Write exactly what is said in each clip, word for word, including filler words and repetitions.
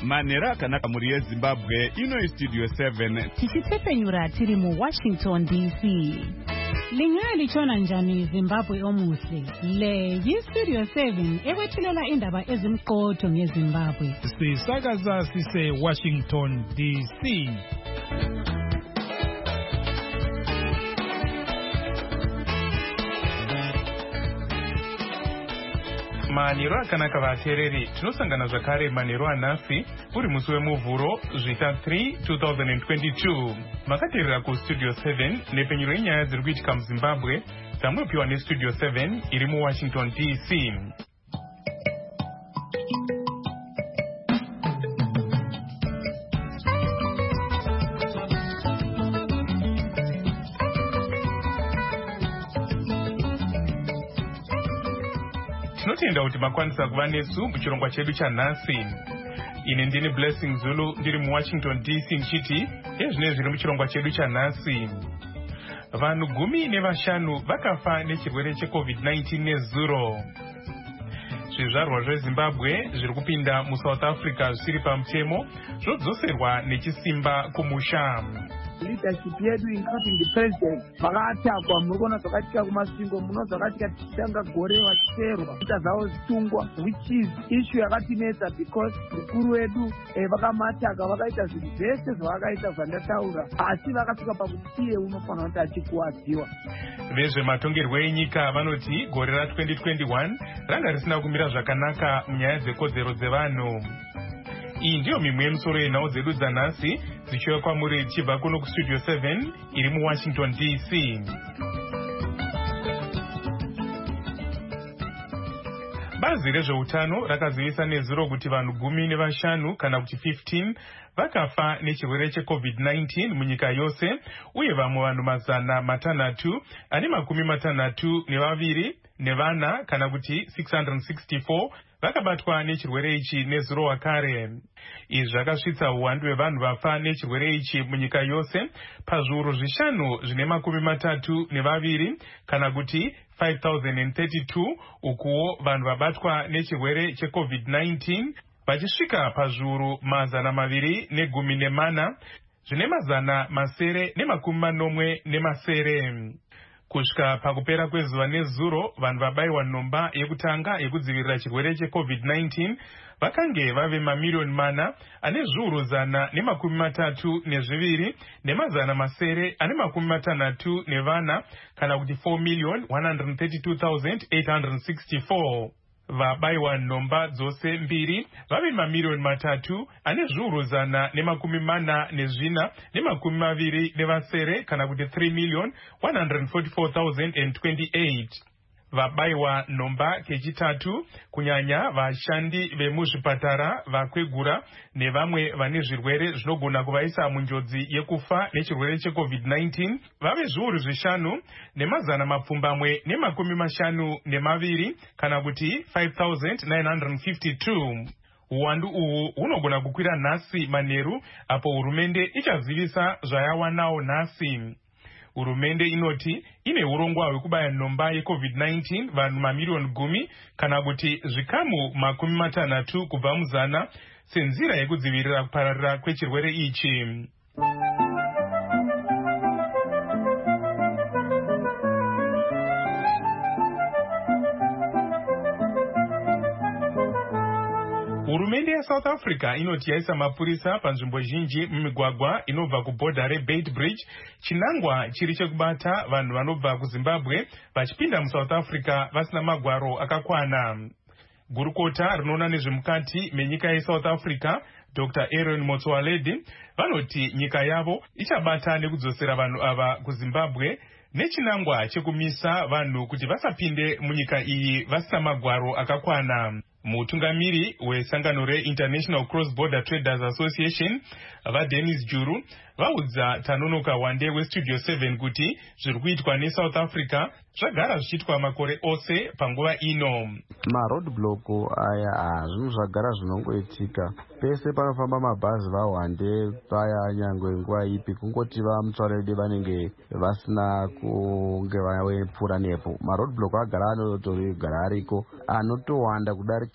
Manera akanaka muri yeZimbabwe ino Studio seven. Tichitepenyura tiri mu Washington D C. Lingali chona njani Zimbabwe omuhle. Le yi Studio seven ekwethilela indaba ezimqotho ngeZimbabwe. Sisakaza sise Washington D C. Maniro akanaka vateereri, tinosangana zvakare maniro anhasi uri musi wemuvhuro zvita three two thousand twenty-two. Makateerera kuStudio seven nepenyuro yenyaya dziri kuitika muZimbabwe dzamunopiwa neStudio seven iri muWashington D C. Tinotenda kuti makwanisa kuva nesu muchirongwa chedu chanhasi. Ine ndini Blessing Zulu ndiri muWashington D C ndichiti ezvine zviri muchirongwa chedu chanhasi. Vanhu gumi nevashanu vakafa nechirwere cheCovid nineteen nezuro. Zvizvarwa zveZimbabwe zviri kupinda muSouth Africa zvisiri pamutemo zvodzoserwa nechisimba kumusha. Leadership yedu including the president vakatakwa murikona zvakatika kumasvingo muno zvakatika tichitanga gore vachiterwa ita zvavo zvitungwa which is issue yakatinetsa because mukuru wedu vakamataka vakaita zvinhu zvese zvavakaita zvandataura asi vakasvika pakuti iye unofanira kuti achikuwadziwa. Vezvematongerwo enyika vanoti gore ra twenty twenty-one ranga risina kumira zvakanaka munyaya dzekodzero dzevanhu. Iyi ndiyo mimwe yemisoro yenhau dzedu dzanhasi dzichiuya kwamuri tichibva kuno kuStudio seven iri muWashington D C. Bazi rezveutano rakazivisa nezuro kuti vanhu gumi nevashanu kana kuti fifteen vakafa nechirwere cheCovid nineteen munyika yose uye vamwe vanhu mazana matanhatu ane makumi matanhatu nevaviri nevana kana kuti six hundred sixty-four vakabatwa nechirwere ichi nezuro wakare. Izvi zvakasvitsa uwandu hwevanhu vafa nechirwere ichi munyika yose pazviuru zvishanu zvine makumi matatu nevaviri kana kuti five thousand thirty-two, ukuwo vanhu vabatwa nechirwere cheCovid nineteen vachisvika pazviuru mazana maviri negumi nemana zvine mazana masere nemakumi manomwe nemasere. Kusvika pakupera kwezuva nezuro vanhu vabayiwa nhomba yekutanga yekudzivirira chirwere cheCovid nineteen vakange vave mamiliyoni mana ane zviuru zana nemakumi matatu nezviviri nemazana masere ane makumi matanhatu nevana kana kuti four million one hundred thirty-two thousand eight hundred sixty-four. Vabayiwa nhomba dzose mbiri vave mamiliyoni matatu ane zviuru zana nemakumi mana nezvina nemakumi maviri nevasere kana kuti three million one hundred forty-four thousand twenty-eight. Vabayiwa nhomba kechitatu kunyanya vashandi vemuzvipatara vakwegura nevamwe vane zvirwere zvinogona kuvaisa munjodzi yekufa nechirwere cheCovid nineteen vave zviuru zvishanu nemazana mapfumbamwe nemakumi mashanu nemaviri kana kuti five thousand nine hundred fifty-two. Uwandu uhu hunogona kukwira nhasi manheru apo hurumende ichazivisa zvayawanawo nhasi. Hurumende inoti ine urongwa hwekubaya nhomba yeCovid nineteen vanhu mamiliyoni gumi kana kuti zvikamu makumi matanhatu kubva muzana senzira yekudzivirira kupararira kwechirwere ichi. Hurumende yaSouth Africa inoti yaisa mapurisa panzvimbo zhinji mumigwagwa inobva kubhodha reBeitbridge, chinangwa chiri chekubata vanhu vanobva kuZimbabwe vachipinda muSouth Africa vasina magwaro akakwana. Gurukota rinoona nezvemukati menyika yeSouth Africa Doctor Aaron Motsoaledi vanoti nyika yavo ichabata nekudzosera vanhu ava kuZimbabwe nechinangwa chekumisa vanhu kuti vasapinde munyika iyi vasina magwaro akakwana. Mutungamiri wesangano reInternational Cross Border Traders Association vaDennis Juru vaudza Tanonoka Wande weStudio seven kuti zviri kuitwa neSouth Africa zvagara zvichiitwa makore ose panguva ino. Maroadblock aya hazvinhu zvagara zvinongoitika pese panofamba mabhazi vaWande paya nyangwe nguva ipi kungoti vaMutsoaledi vanenge vasina kunge vapfuura nepo. Maroadblock agara anotori gara ariko anotowanda kudarika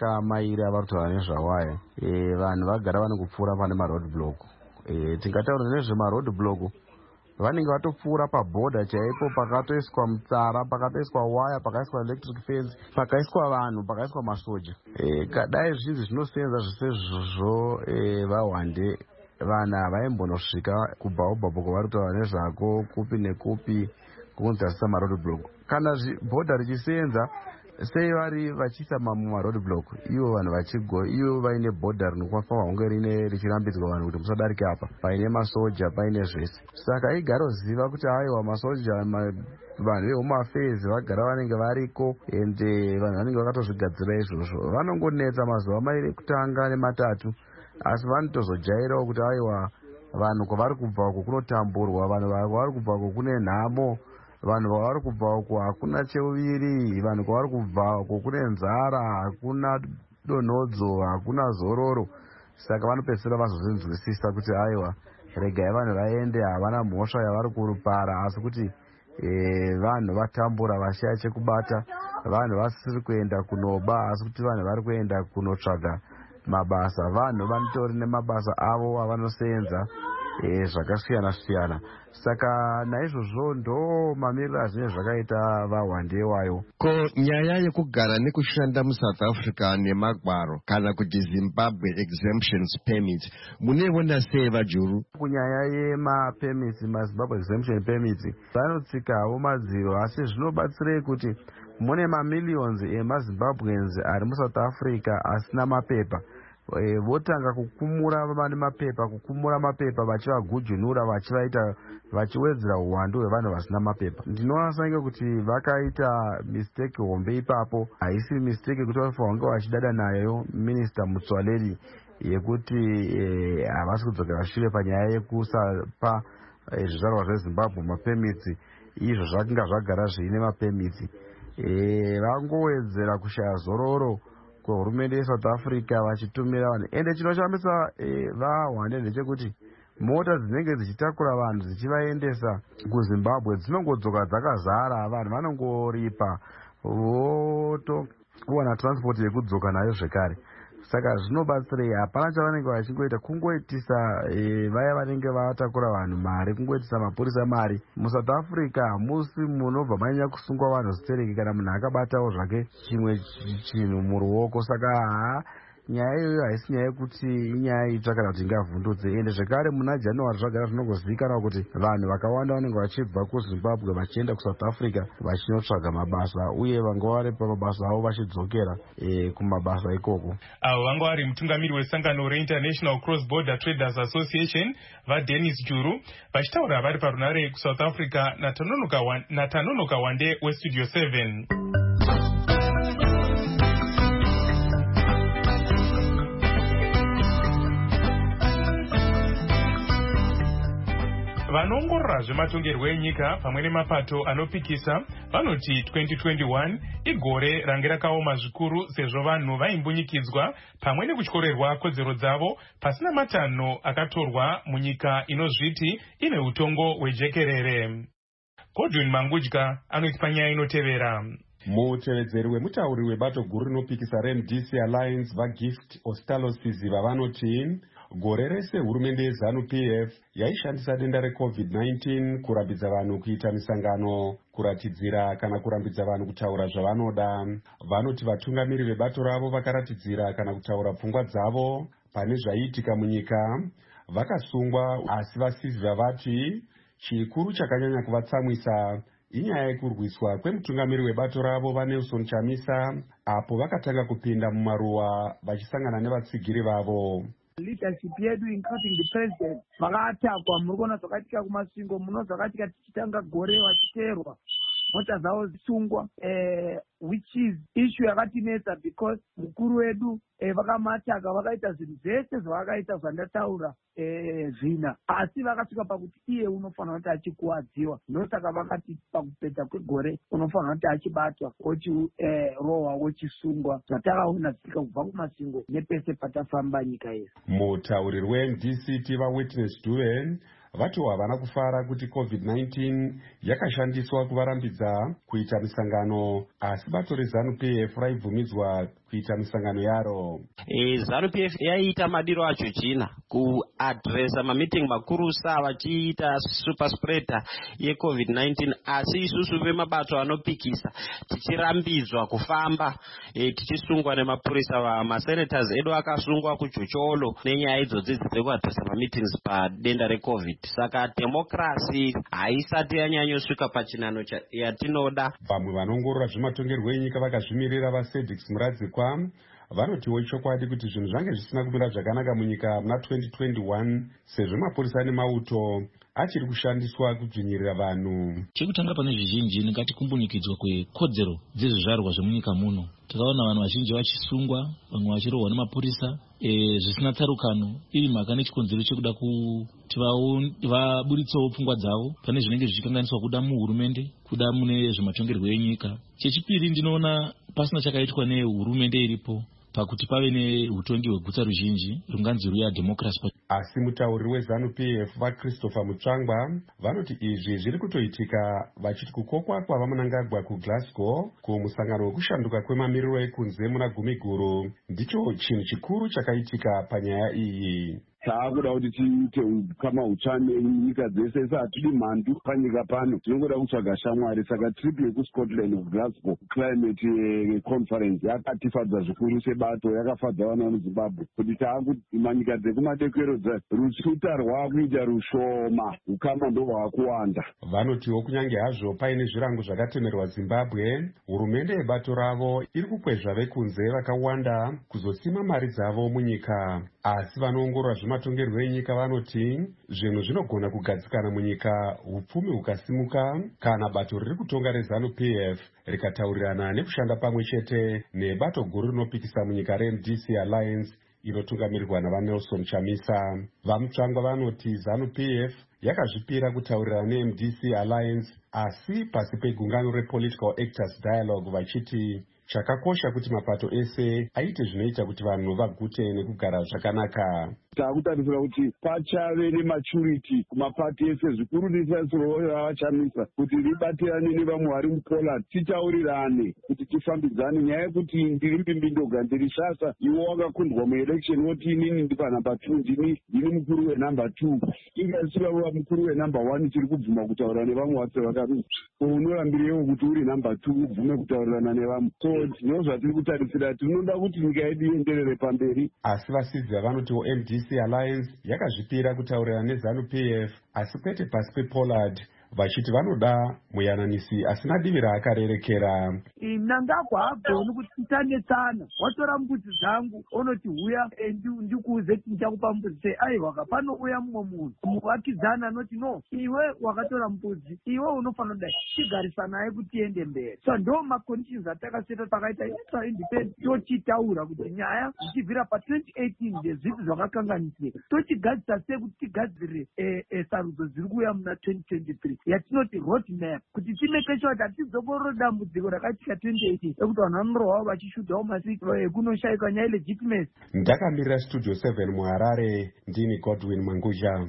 vakamaira vari kutaura nezvawaya e, vanhu vagara vane kupfuura pane maroad block. E, tingataura nezvemaroad block, vanenge vatopfuura pabhodha chaipo, pakatoiswa mutsara, pakatoiswa waya, pakaiswa electric fence, pakaiswa vanhu, pakaiswa masoja. E, kadai zvinzi zvinosenza zvisezvozvo e, vahwande vanhu havaimbonosvika kubva ubva kwavari kutaura nezvako kupi nekupi kunzasisa maroad block. Kana bhodha richisenza sei vari vachiisa maroad block, ivo vanhu vachigo, ivo vaine bhodha rinofanirwa kunge rine richirambidzwa vanhu kuti musadarike apa, paine masoja, paine zvese. Saka igara uziva kuti aiwa masoja, vanhu vehome affairs vagara vanenge variko, ende vanhu vanenge vakatozvigadzira izvozvo. Vanongonetsa mazuva mairi kutanga nematatu, asi vanotozojairawo kuti aiwa vanhu kwavari kubva uko kunotamburwa, vanhu kwavari kubva uko kune nhamo, vanhu kwavari kubva uko hakuna cheuviri, vanhu kwavari kubva uko kune nzara, hakuna donhodzo, hakuna zororo. Saka vanopedzisira vazozvinzwisisa kuti aiwa regai vanhu vaende, havana mhosva yavari kurupara, asi kuti e, vanhu vatambura vashaya chekubata, vanhu vasiri kuenda kunoba, asi kuti vanhu vari kuenda kunotsvaga mabasa. Vanhu vanotori nemabasa avo avanosenza e, zvakasiyana siyana. Saka naizvozvo ndo mamiriro azvinenge zvakaita vahwande wayo. Ko nyaya yekugara nekushanda muSouth Africa nemagwaro kana kuti Zimbabwe exemptions permit, muneona sei vaJuru? Kunyaya yemapermits, maZimbabwe exemption permits, vanotsikawo madziro, asi zvinobatsirei kuti mune mamillions emaZimbabweans ari muSouth Africa asina mapepa. E, votanga kukumura vane mapepa, kukumura mapepa vachivagujunura, vachivaita vachiwedzera uwandu hwevanhu vasina mapepa. Ndinoona sange kuti vakaita mistake hombe ipapo, haisi mistake kuti vafanira vachidada nayo Minister Mutsoaledi yekuti havasi e, kudzokera shure panyaya yekusapa e, zvizvarwa zveZimbabwe mapermits. Izvo zvakinga zvagara zviine mapermits. E, vangowedzera kushaya zororo kuhurumende yeSouth Africa vachitumira vanhu. Ende chinoshambisa e, vahwande ndechekuti mota dzinenge dzichitakura vanhu dzichivaendesa kuZimbabwe dzinongodzoka dzakazara, vanhu vanongoripa votowana transport yekudzoka nayo zvekare. Saka zvinobatsirei, hapana chavanenge vachingoita kungoitisa e, vaya vanenge vatakura vanhu mari, kungoitisa mapurisa mari. MuSouth Africa hamusi munobva manyanya kusungwa vanhu zitereki kana munhu akabatawo zvake chimwe chinhu muruoko. Saka haa, nyaya iyoyo haisi nyaya yekuti inyaya itsva kana kuti ingavhundutse. Ende zvekare muna January zvagara zvinongozivikanwa kuti vanhu vakawanda vanenge vachibva kuZimbabwe vachienda kuSouth Africa vachinotsvaga mabasa, uye vanga vari pamabasa avo vachidzokera e, kumabasa ikoko. Avo vanga vari mutungamiri wesangano reInternational Cross Border Traders Association vaDennis Juru vachitaura vari parunare kuSouth Africa naTanonoka Wande weStudio seven. Vanongorora zvematongerwo enyika pamwe nemapato anopikisa vanoti twenty twenty-one igore range rakaoma zvikuru sezvo vanhu vaimbunyikidzwa pamwe nekutyorerwa kodzero dzavo pasina matanho akatorwa munyika inozviti ine utongo hwejekerere. Godwin Mangudya anoita nyaya inotevera. Mutevedzeri wemutauri webato guru rinopikisa reM D C Alliance vaGift Ostalosizi vavanoti gore rese hurumende yeZanu P F yaishandisa denda reCovid nineteen kurambidza vanhu kuita misangano, kuratidzira kana kurambidza vanhu kutaura zvavanoda. Vanoti vatungamiri vebato ravo vakaratidzira kana kutaura pfungwa dzavo pane zvaiitika munyika, vakasungwa, asi vasizi vavati chikuru chakanyanya kuvatsamwisa inyaya yekurwiswa kwemutungamiri webato ravo vaNelson Chamisa, apo vakatanga kupinda mumaruwa vachisangana nevatsigiri vavo. Leadership yedu including the president vakatakwa, muri kuona zvakatika kumasvingo, muno zvakatika tichitanga gore vachiterwa, mota dzavo dzisungwa, eh, which is issue yakatinetsa because mukuru wedu eh, vakamataka, vakaita zvinhu zvese zvavakaita zvandataura eh, zvina, asi vakasvika pakuti iye unofanira kuti achikuwadziwa. Ndosaka vakati pakupedza kwegore unofanira kuti achibatwa, ochirohwa, eh, ochisungwa, zvatakaona zvichika kubva kumasvingo nepese patafamba nyika yese. Mutauriri weM D C T vaWitness Dube vatiwo havana kufara kuti covid nineteen yakashandiswa kuvarambidza kuita misangano, asi bato rezanu P F raibvumidzwa kuita misangano yaro. E, zanu P F yaita madiro acho china kuadresa mamiting makurusa vachiita super spreader yecovid nineteen, asi isusu vemabato anopikisa tichirambidzwa kufamba e, tichisungwa nemapurisa vamasenators edu akasungwa kuchocholo nenyaya idzodzi dzekuadresa mameetings padenda recovid. Saka demokrasi haisati yanyanyosvika pachinano yatinoda. Vamwe vanongorora zvematongerwo enyika vakazvimirira vaSedix Muradzikwa vanotiwo chokwadi kuti zvinhu zvange zvisina kumira zvakanaka munyika muna twenty twenty-one sezvo mapurisa nemauto achiri kushandiswa kudzvinyirira vanhu. Chekutanga pane zvizhinji ngatikumbunyukidzwa kwekodzero dzezvizvarwa zvemunyika muno. Takaona vanhu vazhinji vachisungwa, vamwe vachirohwa nemapurisa e, zvisina tsarukano, iri mhaka nechikonzero chekuda kuti vabuditsewo pfungwa dzavo pane zvinenge zvichikanganiswa kuda muhurumende, kuda mune zvematongerwo enyika. Chechipiri, ndinoona pasina chakaitwa nehurumende iripo pakuti pave neutongi hwegutsa ruzhinji runganzi ruya democracy. Asi mutauriri wezanu P F vaChristopher Mutsvangwa vanoti izvi zviri kutoitika vachiti kukokwa kwavamunangagwa kuGlasgow kumusangano wekushanduka kwemamiriro ekunze muna Gumiguru ndicho chinhu chikuru chakaitika panyaya iyi. Taakuda kuti tiite kama uchane nyika dzese, hatidi mhandu panyika pano, tinongoda kutsvaga shamwari. Saka trip yekuScotland Glasgow climate conference yakatifadza zvikuru sebato, yakafadza vana vemuZimbabwe kuti taakuti manyika dzekumadekero rutsvuta rwaakuita rushoma, ukama ndo hwakuwanda. Vanotiwo kunyange hazvo paine zvirango zvakatemerwa Zimbabwe, hurumende yebato ravo iri kukwezva vekunze vakawanda kuzosima mari dzavo munyika. Asi vanoongorora zvematongerwo enyika vanoti zvinhu zvinogona kugadzikana munyika upfumi hukasimuka kana bato riri kutonga rezanu P F rikataurirana nekushanda pamwe chete nebato guru rinopikisa munyika reM D C Alliance inotungamirirwa navaNelson Chamisa. Vamutsvangwa vanoti zanu P F yakazvipira kutaurirana neM D C Alliance asi pasi pegungano rePolitical Actors Dialogue vachiti chakakosha kuti mapato ese aite zvinoita kuti vanhu vagute nekugara zvakanaka. Taakutarisira kuti pachave nematurity kumapati ese, zvikuru nesaisiro ravachamisa kuti ribatirane nevamwe vari muPoland, titaurirane kuti tifambidzane. Nyaya yekuti ndiri Mbimbindoga ndiri Shasa, iwo wakakundwa muelection woti inini ndi panumber two, ndini ndini mukuru wenumber two, ingasivava mukuru wenumber one, tiri kubvuma kutaura nevamwe vase vakaruzva. Unorambirewo kuti uri number two ubvume kutaurirana nevamwe. So ndizvo zvatiri kutarisira, tinoda kuti nyika yedu ienderere pamberi. Asi vasidzi vanotiwo M D C Alliance yakazvipira kutaurirana nezanu P F asi kwete pasi pePollard, vachiti vanoda muyananisi asina divi raakarerekera. Nangagwa hagoni kuti titanetsana, watora mbudzi dzangu onoti huya ndikuuze kuti ndichakupa mbudzi, aiwa panouya mumwe munhu muvakidzana anoti no, iwe wakatora mbudzi, iwe unofanira kudai, tigarisana naye kuti tiende mberi. So ndo maconditions atakaseta pakaita intra independent tochitaura kuti nyaya zvichibvira pa twenty eighteen ndezviti zvakakanganisika, tochigadzisa sei kuti tigadzire sarudzo dziri kuuya muna twenty twenty-three yatinoti roadmap, kuti timeke sure kuti hatizokorore dambudziko rakatika twenty eighteen ekuti vanhu vanorohwawo vachishudhawo masiko ekunoshayika nyaya legitimacy. Ndakamirira Studio seven muHarare, ndini Godwin Manguja.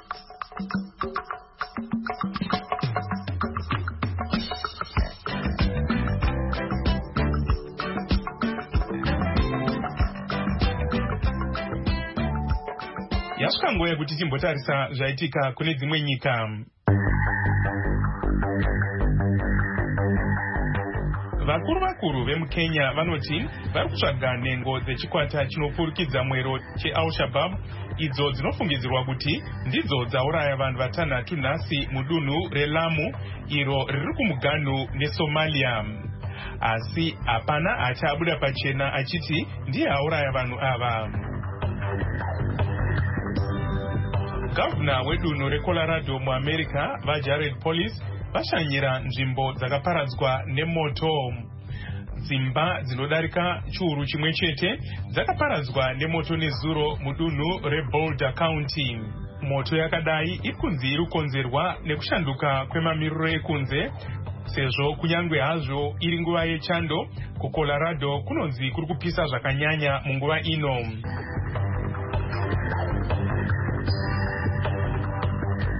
Yasvika nguva yekuti timbotarisa zvaitika kune dzimwe nyika. Vakuru vakuru vemuKenya vanoti vari kutsvaga nhengo dzechikwata chinopfurikidza mwero cheAl-Shabaab idzo dzinofungidzirwa kuti ndidzo dzauraya vanhu vatanhatu nhasi mudunhu reLamu iro riri kumuganhu neSomalia. Asi hapana achabuda pachena achiti ndiye auraya vanhu ava. Gavana wedunhu reColorado muAmerica vaJared Polis vashanyira nzvimbo dzakaparadzwa nemoto. Dzimba dzinodarika chiuru chimwe chete dzakaparadzwa nemoto nezuro mudunhu reBoulder County. Moto yakadai ikunzi iri kukonzerwa nekushanduka kwemamiriro ekunze, sezvo kunyangwe hazvo iri nguva yechando kuColorado kunonzi kuri kupisa zvakanyanya munguva ino.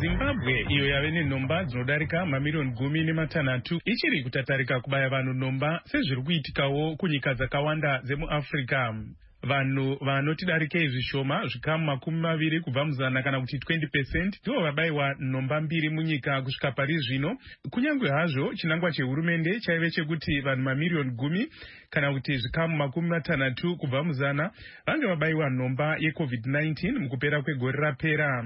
Zimbabwe iyo yave nenhomba dzinodarika mamiliyoni gumi nematanhatu ichiri kutatarika kubaya vanhu nhomba sezviri kuitikawo kunyika dzakawanda dzemuafrica. Vanhu vanotidarikei zvishoma zvikamu makumi maviri kubva muzana kana kuti twenty percent ndivo vabayiwa nhomba mbiri munyika kusvika pari zvino, kunyange hazvo chinangwa chehurumende chaive chekuti vanhu mamiriyoni gumi kana kuti zvikamu makumi matanhatu kubva muzana vange vabayiwa nhomba yecovid nineteen mukupera kwegore rapera.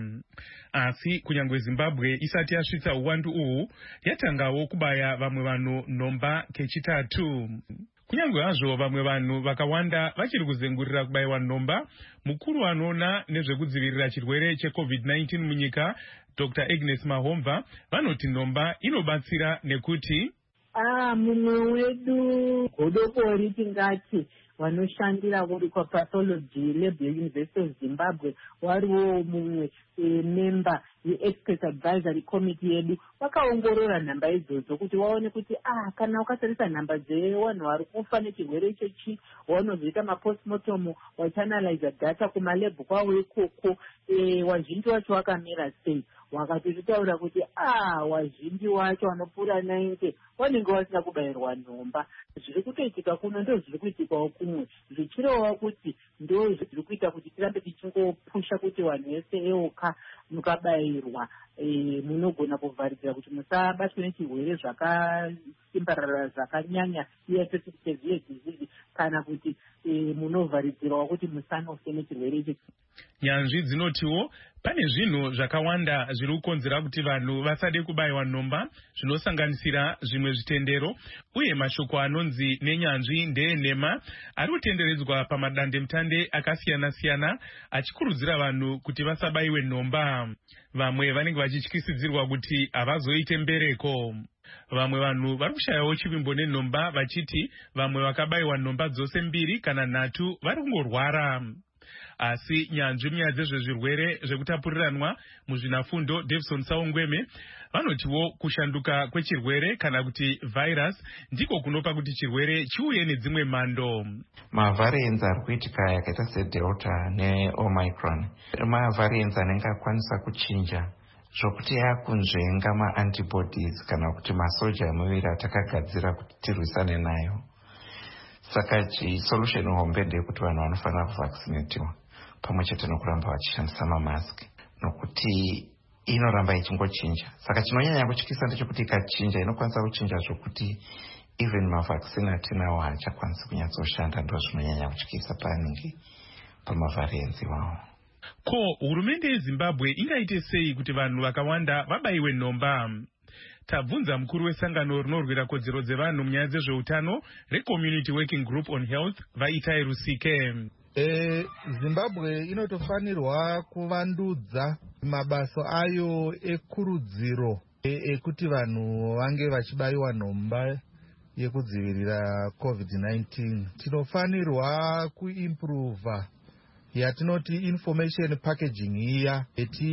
Asi kunyange Zimbabwe isati yasvitsa uwandu uhu, yatangawo kubaya vamwe vanhu nhomba kechitatu. Kunyange hazvo vamwe vanhu vakawanda vachiri kuzengurira kubayiwa nhomba, mukuru anoona nezvekudzivirira chirwere checovid nineteen munyika Doctor Agnes Mahomva vanoti nhomba inobatsira nekuti ah mumwe wedu godobori tingati vanoshandira kuri kwapathology lab yeUniversity of Zimbabwe wariwo mumwe e, member yeexpert advisory committee yedu vakaongorora nhamba idzodzo kuti waone kuti ah kana ukatarisa nhamba dzevanhu vari kufa nechirwere ichochi wanozoita mapostmortem wachanalyza data kumalebhu kwavo ikoko e, wazhinji wacho wakamira sei, wakatozvitaura kuti ah wazhinji wacho vanopfuura ninety vanenge vasina kubayirwa nhomba. Zviri kutoitika kuno ndo zviri kuitikawo kumwe, zvichirewa kuti ndo zviri kuita kuti tirambe tichingopusha kuti vanhu vese eoka mukabayirwa e, munogona kuvharidzira kuti musabatwe nechirwere zvakasimbarara zvakanyanya iyaitoti severe disease kana kuti e, munovharidzirawo kuti musanofe nechirwere ichi. Nyanzvi dzinotiwo pane zvinhu zvakawanda zviri kukonzera kuti vanhu vasade kubayiwa nhomba, zvinosanganisira zvimwe zvitendero uye mashoko anonzi nenyanzvi ndeenhema ari kutenderedzwa pamadandemutande akasiyana-siyana achikurudzira vanhu kuti vasabayiwe nhomba. Vamwe vanenge vachityisidzirwa kuti havazoite mbereko. Vamwe vanhu vari kushayawo chivimbo nenhomba vachiti vamwe vakabayiwa nhomba dzose mbiri kana nhatu vari kungorwara. Asi nyanzvi munyaya dzezvezvirwere zvekutapuriranwa muzvinafundo Davison Saungweme vanotiwo kushanduka kwechirwere kana kuti virus ndiko kunopa kuti chirwere chiuye nedzimwe mhando. Mavariants ari kuitika yakaita sedelta neomicron mavariants anenge akwanisa kuchinja zvokuti yakunzvenga maantibodies kana kuti masoja emuviri atakagadzira kuti tirwisane nayo. Saka solution hombe ndeyekuti vanhu vanofanira kuvaccinatiwa pamwe chete nokuramba vachishandisa mamask nokuti inoramba ichingochinja. Saka chinonyanya kutyisa ndechekuti ikachinja inokwanisa kuchinja zvokuti even mavaccine atinawo haachakwanisi kunyatsoshanda. Ndo zvinonyanya kutyisa panenge pamavariants iwawo. Ko hurumende yeZimbabwe ingaite sei kuti vanhu vakawanda vabayiwe nhomba? Tabvunza mukuru wesangano rinorwira kodzero dzevanhu munyaya dzezveutano reCommunity Working Group on Health Vaitai Rusike. E, Zimbabwe inotofanirwa kuvandudza mabasa ayo ekurudziro ekuti e, vanhu vange vachibayiwa nhomba yekudzivirira covid nineteen. Tinofanirwa kuimprova yatinoti information packaging iya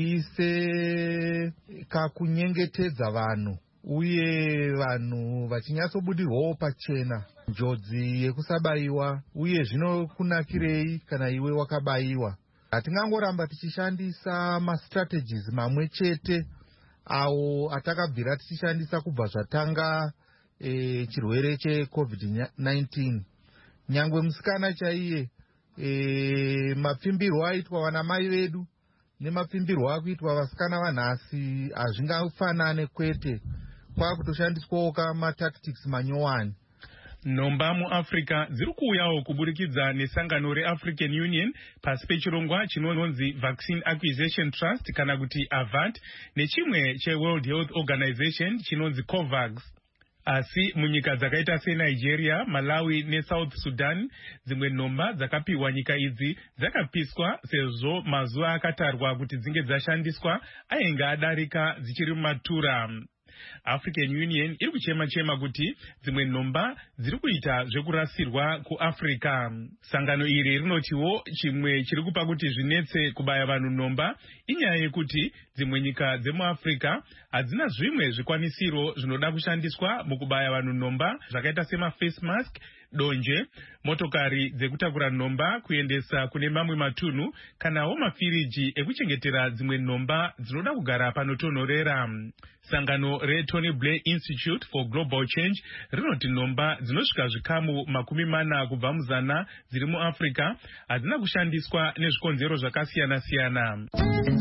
etiise kakunyengetedza vanhu uye vanhu vachinyatsobudirwawo pachena njodzi yekusabayiwa uye zvinokunakirei kana iwe wakabayiwa. Hatingangoramba tichishandisa mastrategies mamwe chete awo atakabvira tichishandisa kubva zvatanga e, chirwere checovid nineteen. Nyangwe musikana chaiye e, mapfimbirwo aitwa vanamai vedu nemapfimbirwo akuitwa vasikana vanhasi hazvingafanane kwete, kwakutoshandiswawo kamatactics manyowani. Nhomba muAfrica dziri kuuyawo kuburikidza nesangano reAfrican Union pasi pechirongwa chinonzi Vaccine Acquisition Trust kana kuti AVAT nechimwe cheWorld Health Organization chinonzi COVAX. Asi munyika dzakaita seNigeria, Malawi neSouth Sudan dzimwe nhomba dzakapiwa nyika idzi dzakapiswa sezvo mazuva akatarwa kuti dzinge dzashandiswa ainge adarika dzichiri mumatura. African Union iri kuchema chema kuti dzimwe nhomba dziri kuita zvekurasirwa kuAfrica. Sangano iri rinotiwo chimwe chiri kupa kuti zvinetse kubaya vanhu nhomba inyaya yekuti dzimwe nyika dzemuAfrica hadzina zvimwe zvikwanisiro zvinoda kushandiswa mukubaya vanhu nhomba zvakaita sema face mask, donje, motokari dzekutakura nhomba kuendesa kune mamwe matunhu kanawo mafiriji ekuchengetera dzimwe nhomba dzinoda kugara panotonhorera. Sangano reTony Blair Institute for Global Change rinoti nhomba dzinosvika zvikamu makumi mana kubva muzana dziri muAfrica hadzina kushandiswa nezvikonzero zvakasiyana-siyana.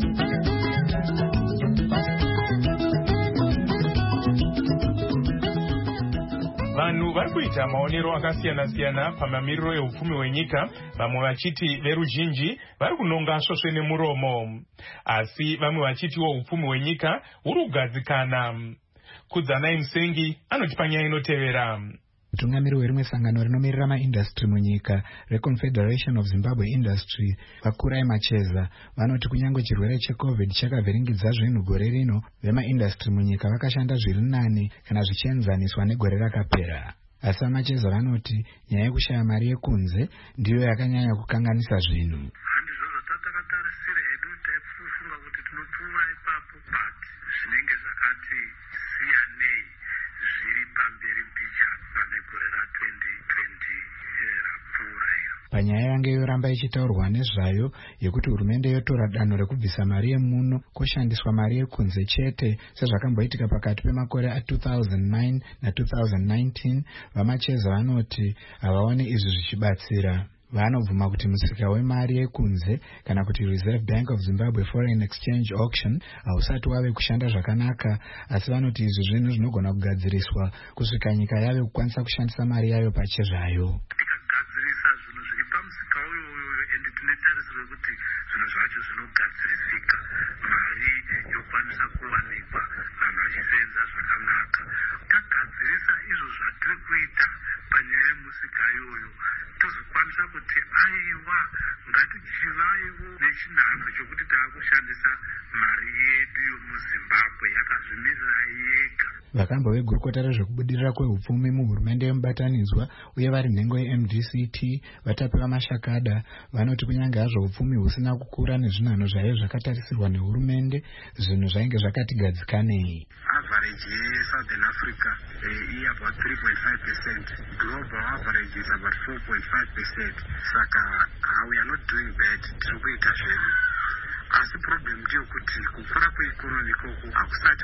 Vanhu vari kuita maonero akasiyana-siyana pamamiriro ehupfumi hwenyika, vamwe vachiti veruzhinji vari kunonga svosve nemuromo, asi vamwe vachitiwo hupfumi hwenyika huri kugadzikana. Kudzanai Musengi anoti panyaya inotevera. Mutungamiri werimwe sangano rinomirira maindastry munyika reConfederation of Zimbabwe Industry, Vakurai Macheza, vanoti kunyange chirwere cheCovid chakavhiringidza zvinhu gore rino, vemaindastry munyika vakashanda zviri nani kana zvichienzaniswa negore rakapera. Asi Macheza vanoti nyaya yekushaya mari yekunze ndiyo yakanyanya kukanganisa zvinhu. Panyaya yange yoramba ichitaurwa nezvayo yekuti hurumende yotora danho rekubvisa mari yemuno kushandiswa mari yekunze chete sezvakamboitika pakati pemakore a two thousand nine na two thousand nineteen, vaMacheza vanoti havaone izvi zvichibatsira. Vanobvuma kuti musika wemari yekunze kana kuti Reserve Bank of Zimbabwe Foreign Exchange Auction hausati wave kushanda zvakanaka, asi vanoti izvi zvinhu zvinogona kugadziriswa kusvika nyika yave kukwanisa kushandisa mari yayo pachezvayo. Vakamba vegurukota rezvekubudirira kwehupfumi muhurumende yemubatanidzwa uye vari nhengo yeM D C T Vatapi Mashakada vanoti kunyange hazvo hupfumi husina kukura nezvinhanho zvayo zvakatarisirwa nehurumende, zvinhu zvainge zvakati gadzikanei. Average yeSouthern Africa uh, about three point five percent. Global average is about four point five percent. Saka uh, we are not doing bad. Tirikuita zvedu. Asi problem ndiyo kuti kukura kweikonomi koko hakusati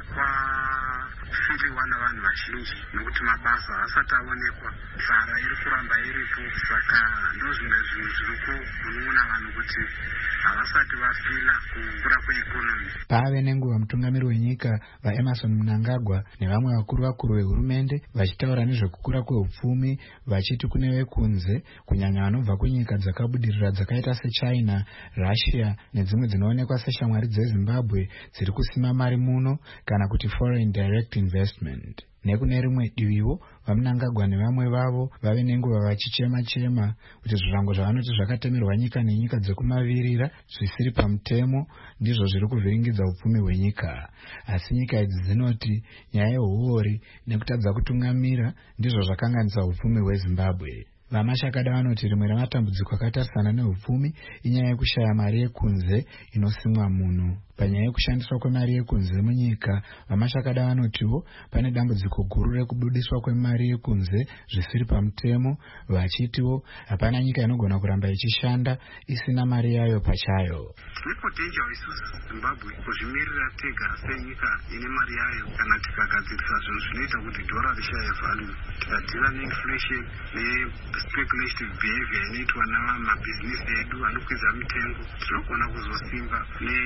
kwafiliwa navanhu vazhinji nokuti mabasa asati aonekwa, nzara iri kuramba iripo. Saka ndozvimwe zvinhu zviriko kunoona vanhu kuti havasati vafila kukura kweikonomi. Pave nenguva mutungamiri wenyika vaEmerson Mnangagwa nevamwe vakuru vakuru vehurumende vachitaura nezvekukura kwehupfumi, vachiti kune vekunze kunyanya vanobva kunyika dzakabudirira dzakaita seChina, Russia nedzimwe dzinoonekwa seshamwari dzeZimbabwe dziri kusima mari muno kana kuti foreign direct investment. Nekune rimwe diviwo vaMnangagwa nevamwe vavo vave nenguva vachichema-chema kuti zvirango zvavanoti zvakatemerwa nyika nenyika dzekumavirira zvisiri pamutemo ndizvo zviri kuvhiringidza upfumi hwenyika. Asi nyika idzi dzinoti nyaya yehuori nekutadza kutungamira ndizvo zvakanganisa upfumi hweZimbabwe. VaMashakada vanoti rimwe ramatambudziko akatarisana nehupfumi inyaya yekushaya mari yekunze inosimwa muno. Panyaya yekushandiswa kwemari yekunze munyika, vaMashakada vanotiwo pane dambudziko guru rekubudiswa kwemari yekunze zvisiri pamutemo, vachitiwo hapana nyika inogona kuramba ichishanda isina mari yayo pachayo. Tiripo danger isusu Zimbabwe kuzvimirira tega senyika ine mari yayo kana tikagadzirisa zvinhu zvinoita kuti dhora rishaye value, tikadhira neinflation nespeculative behavior inoitwa namabhizinisi edu anokwidza mitengo, tinogona kuzosimba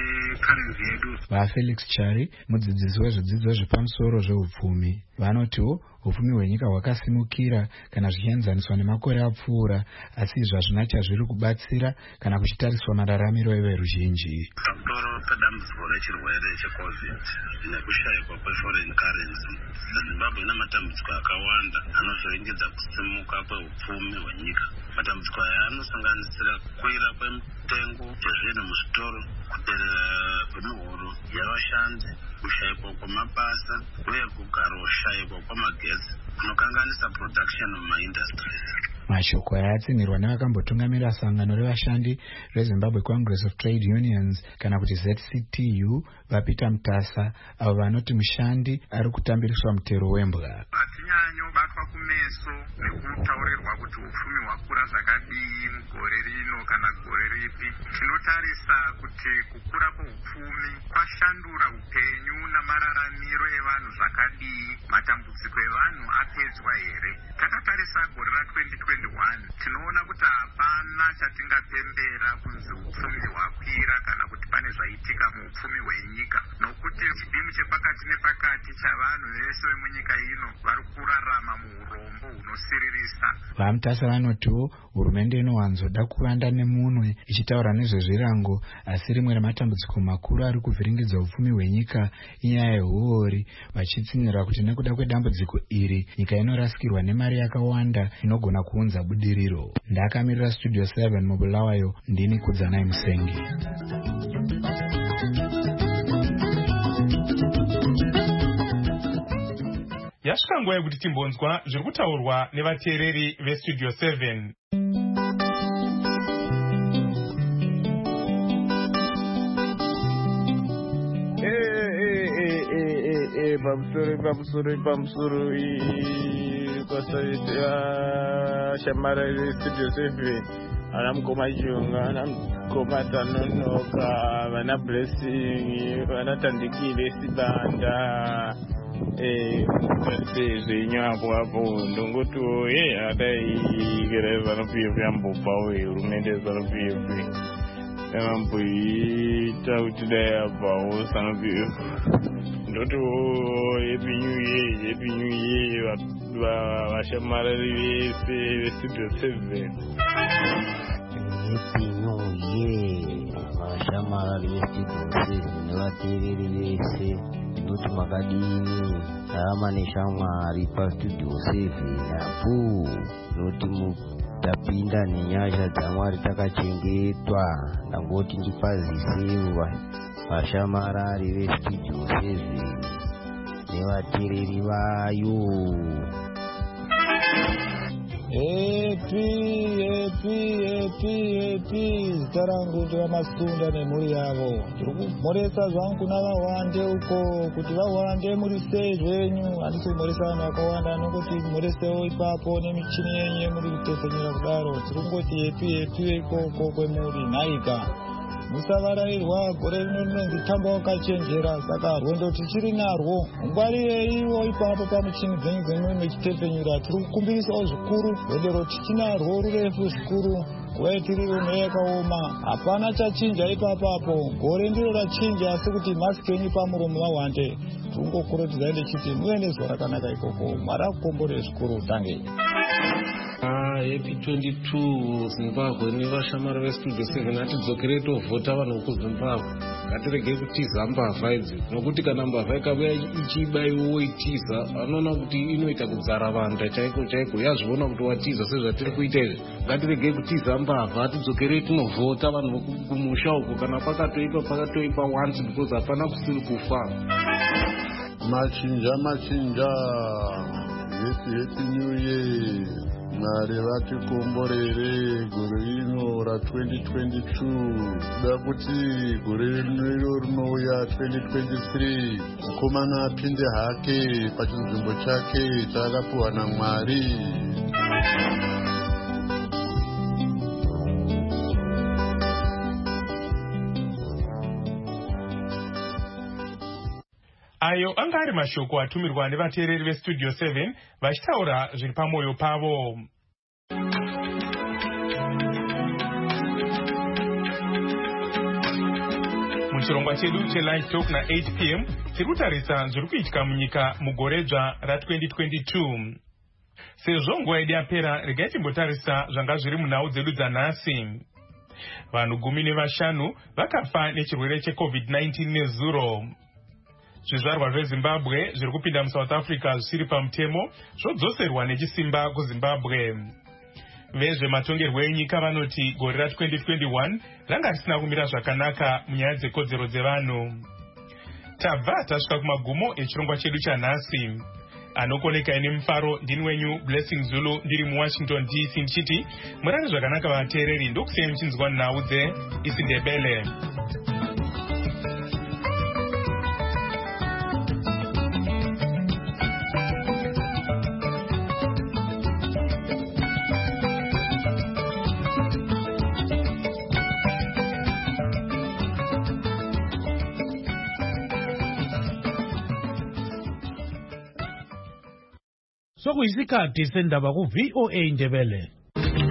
ne VaFelix Chari, mudzidzisi wezvidzidzo zvepamusoro zveupfumi, vanotiwo hupfumi hwenyika hwakasimukira kana zvichienzaniswa nemakore apfuura, asi izvi hazvina chazviri kubatsira kana kuchitariswa mararamiro everuzhinji. Pamusoro pedambudziko rechirwere cheCovid nekushayikwa kweforeign currency, Zimbabwe ine matambudziko akawanda anozviringidza kusimuka kwehupfumi hwenyika. Matambudziko aya anosanganisira kukwira kwemitengo yezvinhu muzvitoro, kuderera kwemuhoro yavashandi, kushayikwa kwamabasa uye kugara ushayikwa kwamagetsi kunokanganisa production mumaindustries. Mashoko ayatsinirwa nevakambotungamirira sangano revashandi reZimbabwe Congress of Trade Unions kana kuti Z C T U vaPeter Mutasa, avo vanoti mushandi ari kutambiriswa mutero wembwa. Hatinyanyo batwa kumeso nekutaurirwa kuti upfumi hwakura zvakadii mugore rino kana gore ripi. Tinotarisa kuti kukura kweupfumi kwashandura upenyu namararamiro evanhu zvakadii, matambudziko evanhu apedzwa here. Takatarisa gore ra-twenty twenty-one tinoona kuti hapana chatingapembera kunzi upfumi hwakwira kana kuti pane zvaitika muupfumi hwenyika, nokuti chidimi chepakati nepakati chavanhu vese vemunyika ino vari kurarama muurombo hunosiririsa. VaMutasa vanotiwo hurumende inowanzoda kuvanda nemunwe ichitaura nezvezvirango, asi rimwe rematambudziko makuru ari kuvhiringidza upfumi hwenyika inyaya yehuori, vachitsinyira kuti nekuda kwedambudziko iri nyika inorasikirwa nemari yakawanda inogona kuunza budiriro. Ndakamirira Studio seven mubulawayo, ndini Kudzanai Musengi. Yasvika nguva yekuti timbonzwa zviri kutaurwa nevateereri veStudio seven. Pamusoro pamusoro pamusoro kwasaita shamara reStudio seven, ana mukoma Chunga, ana mukoma Tanonoka, vana Blessing, vana Tandikile Sibanda, zvenyu apo apo ndongoti ye adai gere vanopiwe ambopawe hurumende vanopiwe amboita kuti dai apawo sanopiwe ndoti happy new year, happy new year vashamarari vese veStudio seven. Happy new year vashamarari veStudio seven nevateereri vese, noti makadini rama neshamwari paStudio seven apo, noti tapinda nenyasha dzaMwari takachengetwa. Ndangoti ndipazisewo vashamarari veStudio seven nevateereri vayo. Happy, happy, happy, happy. Zita rangu ndiramasunda nemhuri yavo. Ndiri kumhoresa zvangu kuna vawande uko kuti vawande muri sei zvenyu. Handisi kumhoresa vanhu vakawanda, nongoti mhoresewo ipapo nemichini yenyu muri kutefenyera kudaro. Tiri kungoti happy, happy ikoko kwemuri nhaika. Musavarairwa, gore rino rinonzi tamba wakachenjera, saka rwendo tichiri narwo ngwarireiwo ipapo pamuchini dzenyu dzenyu mechitefenyura. Tiri kukumbirisawo zvikuru, rwendo tichinarwo rurefu zvikuru. Nguva yetiriro neyakaoma, hapana chachinja ipapapo. Gore ndiro rachinja, asi kuti masiki yenyu pamuromo vawande. Tiri kungokurudzai ndichiti muende zuva rakanaka ikoko. Mwari akukombore zvikuru. Tange happy twenty-two Zimbabwe nevashamari veStudio seven. Hatidzokerei tovhota vanhu vekuZimbabwe, ngatiregei kutiza mbavha idzi, nokuti kana mbavha ikauya ichibaiwa itiza anoona kuti inoita kudzara vanda chaiko chaiko. Yazviona kuti watiza sezvatiri kuita izvi, ngatiregei kutiza mbavha. Hatidzokerei tinovhota vanhu kumusha uko, kana pakatoipa pakatoipa once, because hapana kusiri kufa. Machinja machinja, happy happy new year. Mwari vatikomborere gore rino ra-twenty twenty-two, kuda kuti gore rino rinouya twenty twenty-three, mukomana apinde hake pachinzvimbo chake chaakapiwa naMwari. Ayo anga ari mashoko atumirwa nevateereri veStudio seven vachitaura zviri pamwoyo pavo. Muchirongwa chedu cheLive Talk na-eight p m tiri kutarisa zviri kuitika munyika mugoredzva ra-twenty twenty-two. Sezvo nguva yedu yapera, regai timbotarisa zvanga zviri munhau dzedu dzanhasi. Vanhu gumi nevashanu vakafa nechirwere cheCovid nineteen nezuro. Zvizvarwa zveZimbabwe zviri kupinda muSouth Africa zvisiri pamutemo zvodzoserwa nechisimba kuZimbabwe. Vezvematongerwo enyika vanoti gore ra-twenty twenty-one ranga risina kumira zvakanaka munyaya dzekodzero dzevanhu. Tabva tasvika kumagumo echirongwa chedu chanhasi. anokoneka ine mufaro ndini wenyu Blessing Zulu ndiri muWashington D C ndichiti murari zvakanaka vateereri ndokusiyai muchinzwa nhau dzeIsiNdebele. Sokuyisikhathi sendaba ku V O A Indebele.